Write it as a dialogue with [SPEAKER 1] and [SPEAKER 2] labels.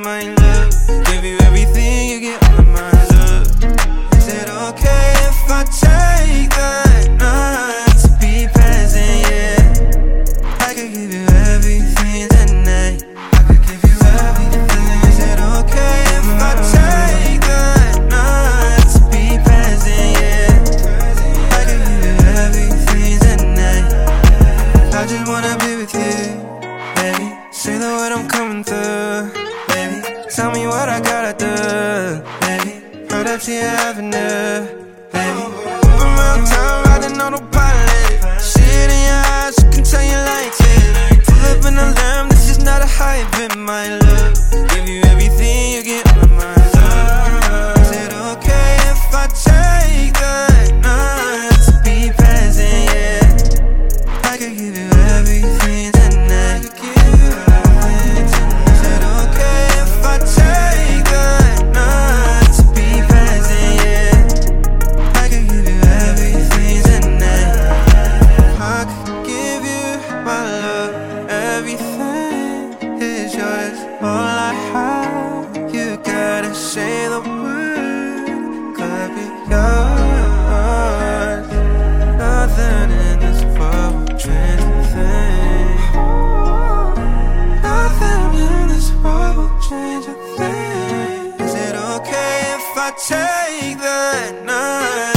[SPEAKER 1] my love. Give you everything, you get all of my love. Is it okay if I take that night to be present, yeah? I could give you everything tonight. I could give you everything. Is it okay if I take that night to be present, yeah? I could give you everything tonight. I just wanna be with you, baby. Say the word, I'm coming through, baby. Tell me what I gotta do, baby. Right up to your avenue, baby. From around town, riding on autopilot. See it in your eyes, you can tell you like it. Pull up in a lamb, this is not a hype, in my love. Give you everything, you get all of my love. Is it okay if I take that night to be present, yeah? I could give you everything tonight. Is it okay if I take that night to be present, yeah? I could give you everything tonight. I could give you my love. Everything is yours. All I have, you gotta say the word. Could be yours. Nothing in this world will change a thing. Nothing in this world will change a thing. Is it okay if I take that night?